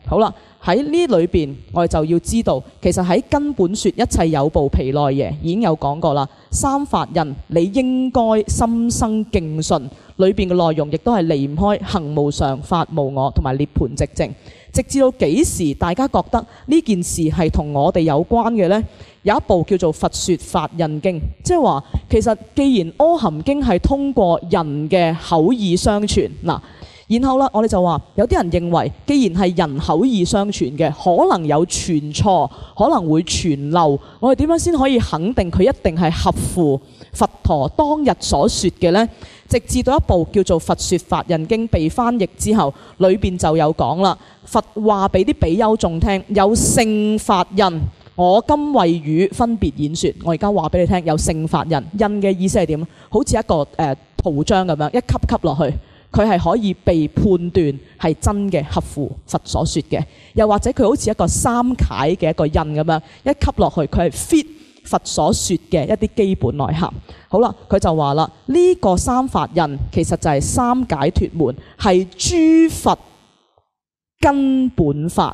好啦，喺呢裏邊我哋就要知道，其實喺根本說一切有部毗奈耶已經有講過啦。三法印你應該心生敬信，裏邊嘅內容亦都係離唔開行無常、法無我同埋涅槃寂靜。直至到幾時大家覺得呢件事係同我哋有關嘅呢？有一部叫做《佛說法印經》，即係話其實既然阿含經係通過人嘅口耳相傳嗱，然後啦我哋就話有啲人認為，既然係人口耳相傳嘅，可能有傳錯，可能會傳漏，我哋點樣先可以肯定佢一定係合乎佛陀當日所說嘅呢？直至到一部叫做《佛說法印經》被翻譯之後，裏邊就有講啦。佛話俾啲比丘眾聽，有聖法印，我今為汝分別演說。我而家話俾你聽，有聖法印。印嘅意思係點？好似一個圖章咁樣，一級級落去，佢係可以被判斷係真嘅，合乎佛所說嘅。又或者佢好似一個三楷嘅一個印咁樣，一級落去，佢係 fit 佛所說嘅一啲基本內涵。好啦，佢就話啦，呢個三法印其實就係三解脫門，係諸佛根本法。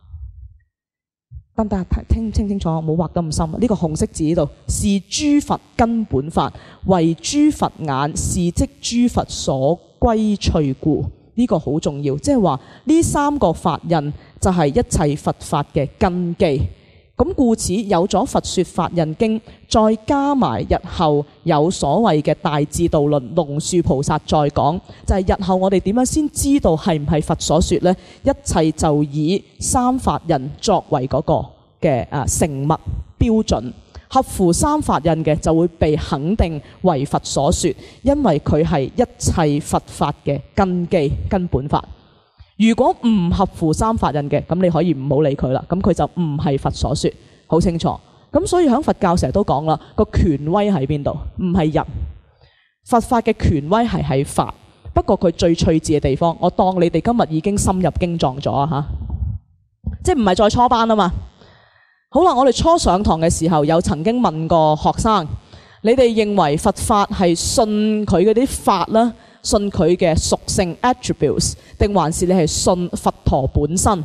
等等聽清楚，冇畫得咁深。呢個紅色字呢度是諸佛根本法，為諸佛眼，是即諸佛所歸趣故。呢個好重要，即係話呢三個法印就係一切佛法嘅根基。咁故此有咗佛說法印經，再加埋日後有所謂嘅大智度論，龍樹菩薩再講，就係日後我哋點樣先知道係唔係佛所說呢？一切就以三法印作為嗰個嘅成物標準，合乎三法印嘅就會被肯定為佛所說，因為佢係一切佛法嘅根基根本法。如果唔合乎三法印嘅，咁你可以唔好理佢啦，咁佢就唔係佛所說，好清楚。咁所以喺佛教成日都講啦，個權威喺邊度？唔係人，佛法嘅權威係喺法。不過佢最趣致嘅地方，我當你哋今日已經深入經藏咗啊嚇，即係唔係再初班啊嘛。好啦，我哋初上堂嘅時候有曾經問過學生，你哋認為佛法係信佢嗰啲法啦，信佢嘅屬性 attributes， 定還是你係信佛陀本身？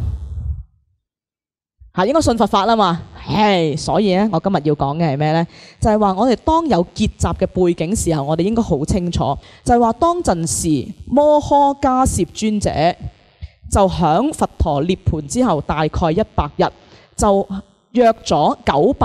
應該信佛法啦嘛。所以咧，我今日要講嘅係咩呢？就係話我哋當有結集嘅背景時候，我哋應該好清楚，就係話當陣時摩訶迦葉尊者就響佛陀涅槃之後大概100日，就約咗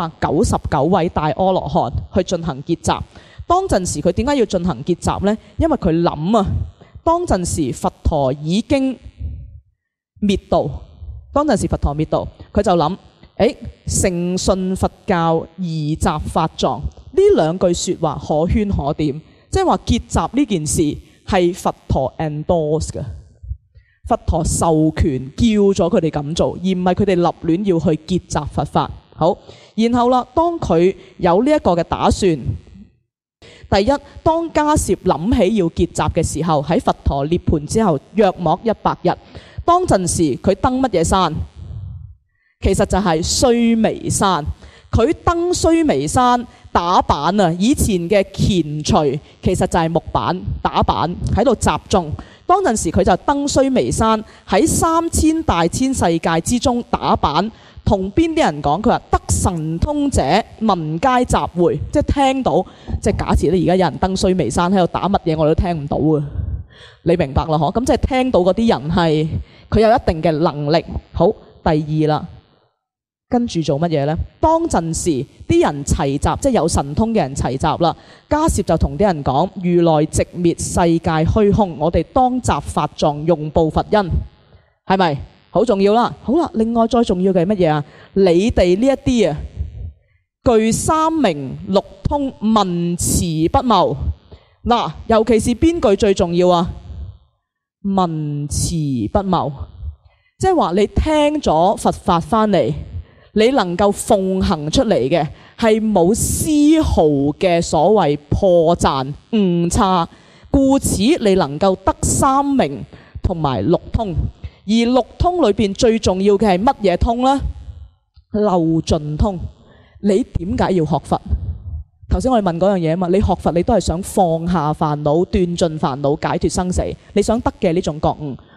999位大阿羅漢去進行結集。當陣時佢點解要進行結集呢？因為佢諗啊，當陣時佛陀已經滅度，當陣時佛陀滅度，佢就諗，誠信佛教，宜集法藏，呢兩句說話可圈可點，即係話結集呢件事係佛陀 endorse 嘅，佛陀授權叫咗佢哋咁做，而唔係佢哋立亂要去結集佛法。好，然後啦，當佢有呢一個嘅打算。第一，當迦葉諗起要結集嘅時候，喺佛陀涅槃之後約莫100日，當陣時佢登乜嘢山？其實就係須彌山。佢登須彌山打板啊！以前嘅乾錘其實就係木板打板喺度集中。當陣時佢就登須彌山，喺3000大千世界之中打板。同邊啲人講？佢話得神通者聞皆集會，即係聽到，即係假設咧，而家有人登須彌山喺度打乜嘢，我哋都聽唔到啊！你明白啦，嗬？咁即係聽到嗰啲人係佢有一定嘅能力。好，第二啦，跟住做乜嘢呢？當陣時啲人齊集，即係有神通嘅人齊集啦。迦葉就同啲人講：如來寂滅世界虛空，我哋當集法藏，用報佛恩，係咪？好重要啦。好啦，另外再重要嘅係乜嘢啊？你哋呢一啲啊，具三明六通，文辭不謬。嗱，尤其是邊句最重要啊？文辭不謬，即係話你聽咗佛法翻嚟，你能夠奉行出嚟嘅係冇絲毫嘅所謂破綻誤差，故此你能夠得三明同埋六通。而六通裏邊最重要嘅係乜嘢通呢？漏盡通。你點解要學佛？頭先我哋問嗰樣嘢啊嘛，你學佛你都係想放下煩惱、斷盡煩惱、解脫生死，你想得嘅呢種覺悟。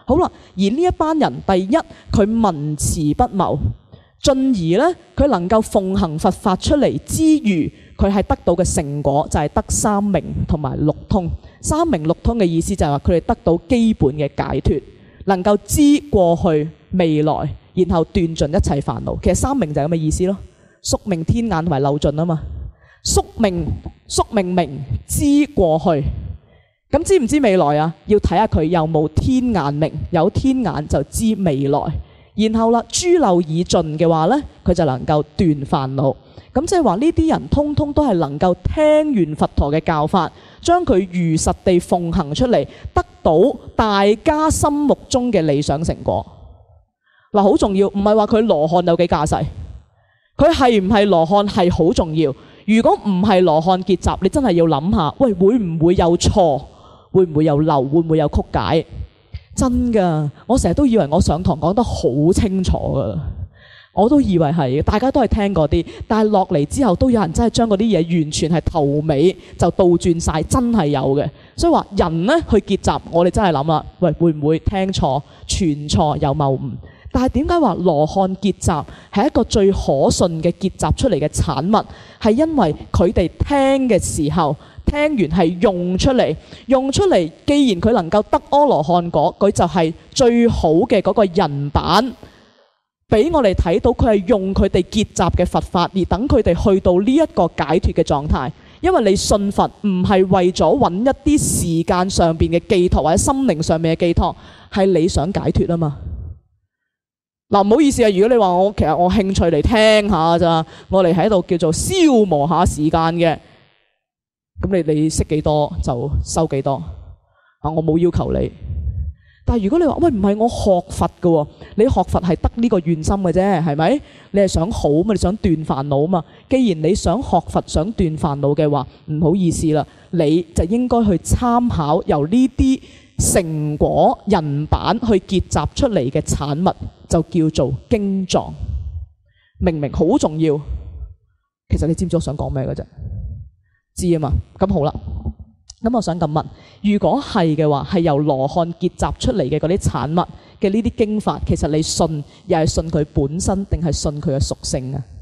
好啦，而呢一班人，第一佢文詞不謀，進而呢，佢能夠奉行佛法出嚟之餘，佢係得到嘅成果就係得三明同埋六通。三明六通嘅意思就係話佢哋得到基本嘅解脫，能夠知過去未來，然後斷盡一切煩惱。其實三明就係咁嘅意思咯，宿命天眼同埋漏盡啊嘛。宿命明知過去，咁知唔知未來啊？要睇下佢有冇天眼明，有天眼就知未來。然後啦，諸漏已盡嘅話呢，佢就能夠斷煩惱。咁即係話呢啲人通通都係能夠聽完佛陀嘅教法，將佢如實地奉行出嚟，得到大家心目中嘅理想成果。嗱，好重要，唔係話佢羅漢有幾架勢，佢係唔係羅漢係好重要。如果唔係羅漢結集，你真係要諗下，喂，會唔會有錯？會唔會有漏？會唔會有曲解？真㗎，我成日都以為我上堂講得好清楚㗎，我都以為係，大家都係聽嗰啲，但係落嚟之後都有人真係將嗰啲嘢完全係頭尾就倒轉晒，真係有嘅。所以話人呢去結集，我哋真係諗啦，喂，會唔會聽錯、傳錯、有謬誤？但係點解話羅漢結集係一個最可信嘅結集出嚟嘅產物？係因為佢哋聽嘅時候，聽完係用出嚟，既然佢能夠得阿羅漢果，佢就係最好嘅嗰個人版，俾我哋睇到佢係用佢哋結集嘅佛法，而等佢哋去到呢一個解脫嘅狀態。因為你信佛唔係為咗揾一啲時間上邊嘅寄託或者心靈上面嘅寄託，係你想解脫啊嘛。嗱，唔好意思啊，如果你話其實我興趣嚟聽下咋，我哋喺度叫做消磨下時間嘅，咁你識幾多就收幾多啊，我冇要求你。但係如果你話喂，唔係我學佛嘅喎，你學佛係得呢個願心嘅啫，係咪？你係想好嘛？你想斷煩惱嘛？既然你想學佛想斷煩惱嘅話，唔好意思啦，你就應該去參考由呢啲成果人版去結集出嚟嘅產物，就叫做經藏。明明好重要，其實你知唔知我想講咩嘅啫？知啊嘛？咁好啦，咁我想咁問，如果係嘅話，係由羅漢結集出嚟嘅嗰啲產物嘅呢啲經法，其實你信又係信佢本身，定係信佢嘅屬性啊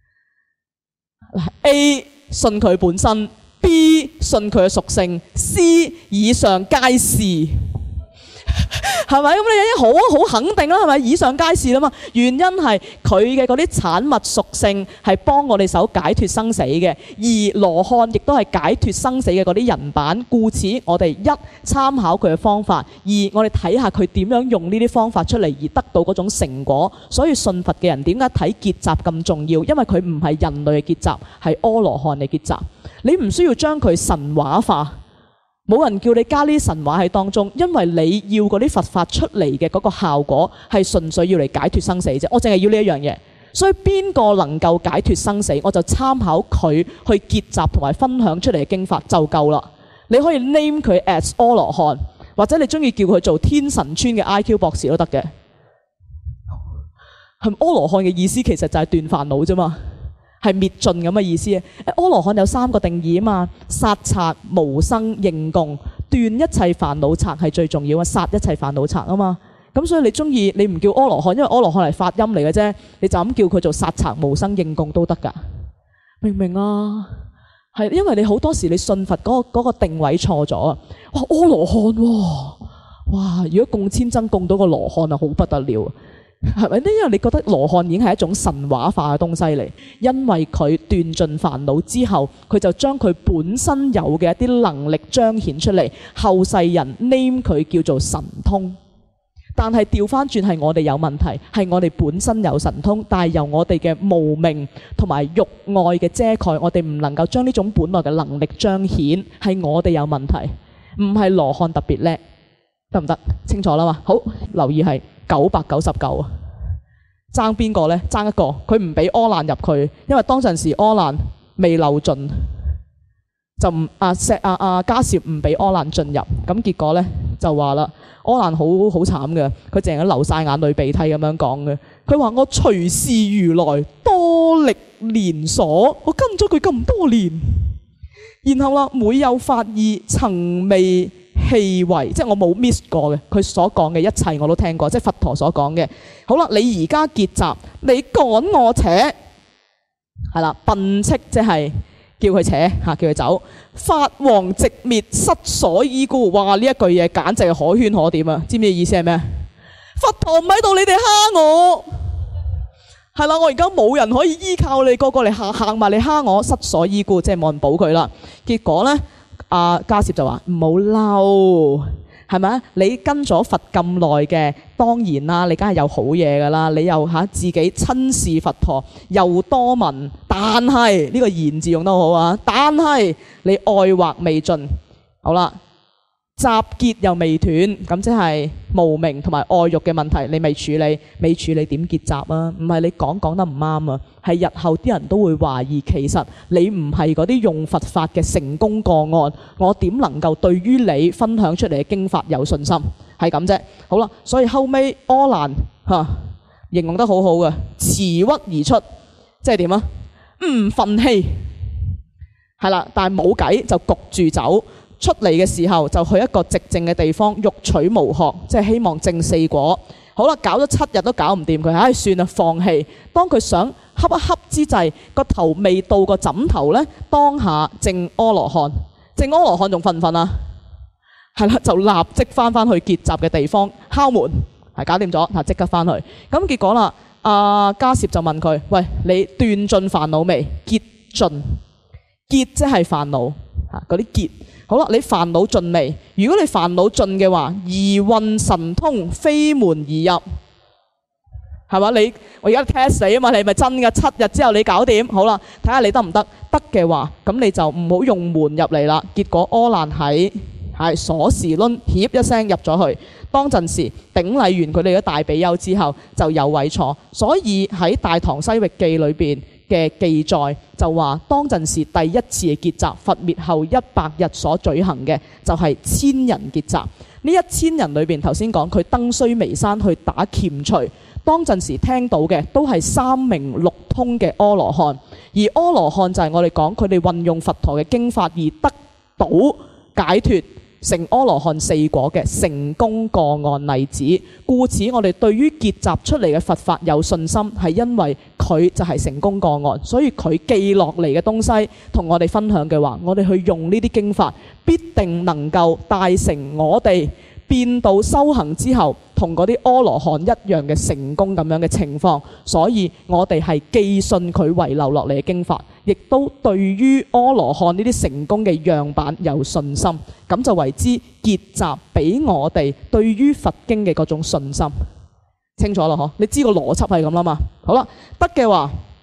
？A 信佢本身，B 信佢嘅屬性，C 以上皆是。係咪咁？你已經好肯定啦，係咪？以上皆是啦嘛。原因係佢嘅嗰啲產物屬性係幫我哋手解脫生死嘅，而羅漢亦都係解脫生死嘅嗰啲人版。故此，我哋一參考佢嘅方法，二我哋睇下佢點樣用呢啲方法出嚟而得到嗰種成果。所以信佛嘅人點解睇結集咁重要？因為佢唔係人類嘅結集，係阿羅漢嘅結集。你唔需要將佢神話化。冇人叫你加呢啲神話喺當中，因為你要嗰啲佛法出嚟嘅嗰個效果係純粹要嚟解脫生死啫。我淨係要呢一樣嘢，所以邊個能夠解脫生死，我就參考佢去結集同埋分享出嚟嘅經法就夠啦。你可以 name 佢 as 阿羅漢，或者你中意叫佢做天神村嘅 IQ 博士都得嘅。係阿羅漢嘅意思其實就係斷煩惱啫嘛。係滅盡咁嘅意思啊！阿羅漢有3個定義啊嘛，殺賊無生應供，斷一切煩惱賊係最重要啊！殺一切煩惱賊啊嘛，咁所以你中意你唔叫阿羅漢，因為阿羅漢係發音嚟嘅啫，你就咁叫佢做殺賊無生應供都得㗎，明唔明啊？係因為你好多時你信佛嗰個定位錯咗啊！哇，阿羅漢喎，哇！如果供千僧供到個羅漢啊，好不得了。係咪呢？因為你覺得羅漢已經係一種神話化嘅東西嚟，因為佢斷盡煩惱之後，佢就將佢本身有嘅一啲能力彰顯出嚟，後世人 name 佢叫做神通。但係調翻轉係我哋有問題，係我哋本身有神通，但係由我哋嘅無明同埋欲愛嘅遮蓋，我哋唔能夠將呢種本來嘅能力彰顯，係我哋有問題，唔係羅漢特別叻，得唔得？清楚啦嘛？好，留意係999啊，爭邊個呢？爭一個，佢唔俾阿難入去，因為當陣時阿難未漏盡，就唔迦葉唔俾阿難進入，咁結果呢，就話啦，阿難好慘嘅，佢淨係流晒眼淚鼻涕咁樣講嘅，佢話我隨侍如來多歷年所，我跟咗佢咁多年，然後啦，每有法義曾未棄位，即係我冇 miss 過嘅，佢所講嘅一切我都聽過，即係佛陀所講嘅。好啦，你而家結集，你趕我扯，係啦，笨斥即係叫佢扯嚇，叫佢走。法王寂滅，失所依怙。哇！呢一句嘢簡直係可圈可點啊！知唔知意思係咩？佛陀唔喺度，你哋蝦我，係啦，我而家冇人可以依靠你，個個嚟行埋嚟蝦我，失所依怙，即係冇人保佢啦。結果咧，迦葉就話唔好嬲，係咪啊？你跟咗佛咁耐嘅，當然啦，你梗係有好嘢噶啦。你又自己親視佛陀，又多聞，但係呢個言字用得好啊。但係你愛惑未盡，好啦。集結又未斷，咁即係無明同埋愛欲嘅問題，你未處理點結集啊？唔係你講得唔啱啊，係日後啲人都會懷疑，其實你唔係嗰啲用佛法嘅成功個案，我點能夠對於你分享出嚟嘅經法有信心？係咁啫。好啦，所以後尾柯蘭形容得好好嘅，辭鬱而出，即係點啊？唔忿氣，係啦，但係冇計就焗住走。出嚟嘅時候就去一個寂靜嘅地方，欲取無學，即係希望證四果。好啦，搞咗7日都搞唔掂佢，算啦，放棄。當佢想恰一恰之際，個頭未到個枕頭呢，當下證阿羅漢。證阿羅漢仲瞓唔瞓啊？係啦，就立即翻去結集嘅地方敲門，係搞掂咗，即刻翻去。咁結果啦，迦葉就問佢：喂，你斷盡煩惱未？結盡，結即係煩惱嗰啲結。好啦，你煩惱盡未？如果你煩惱盡嘅話，疑運神通，非門而入，係嘛？我而家 test 你啊嘛，你係咪真㗎？7日之後你搞掂，好啦，睇下你得唔得？得嘅話，咁你就唔好用門入嚟啦。結果柯蘭喺鎖匙掄，協一聲入咗去，當陣時頂禮完佢哋嘅大比丘之後，就有位坐。所以喺《大唐西域記》裏邊嘅記載就話，當陣時第一次嘅結集，佛滅後100日所舉行嘅就係1000人結集。呢1000人裏邊，頭先講佢登須彌山去打絳綵，當陣時聽到嘅都係3明6通嘅阿羅漢，而阿羅漢就係我哋講佢哋運用佛陀嘅經法而得到解脫成阿羅漢4果嘅成功個案例子。故此我哋對於結集出嚟嘅佛法有信心，係因為佢就係成功個案，所以佢記落嚟嘅東西同我哋分享嘅話，我哋去用呢啲經法，必定能夠帶成我哋變到修行之後同嗰啲阿羅漢一樣嘅成功咁樣嘅情況。所以我哋係既信佢遺留落嚟嘅經法，亦都對於阿羅漢呢啲成功嘅樣板有信心，咁就為之結集俾我哋對於佛經嘅嗰種信心。清楚咯嗬？你知個邏輯係咁啦嘛？好啦，得嘅話